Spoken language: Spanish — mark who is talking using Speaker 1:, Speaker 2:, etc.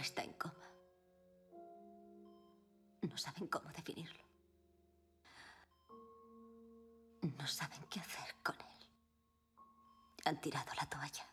Speaker 1: está en coma. No saben cómo definirlo. No saben qué hacer con él. Han tirado la toalla.